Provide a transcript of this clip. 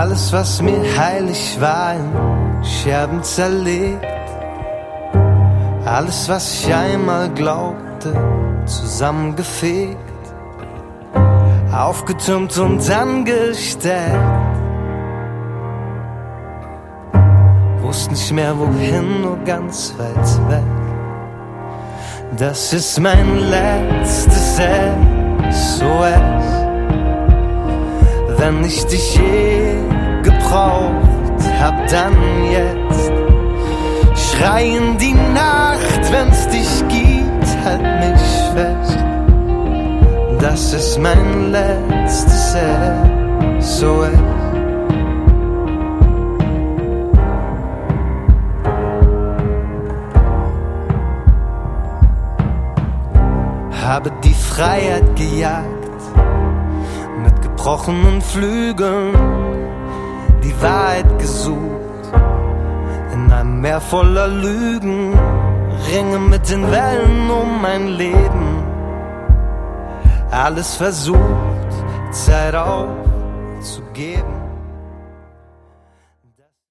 Alles, was mir heilig war, in Scherben zerlegt. Alles, was ich einmal glaubte, zusammengefegt. Aufgetürmt und angestellt. Wusste nicht mehr wohin, nur ganz weit weg. Das ist mein letztes SOS. Wenn ich dich je gebraucht hab, dann jetzt. Schrei in die Nacht, wenn's dich gibt, halt mich fest. Das ist mein letztes SOS. Habe die Freiheit gejagt, mit gebrochenen Flügeln, die Wahrheit gesucht, in einem Meer voller Lügen, ringe mit den Wellen um mein Leben. Alles versucht, Zeit aufzugeben.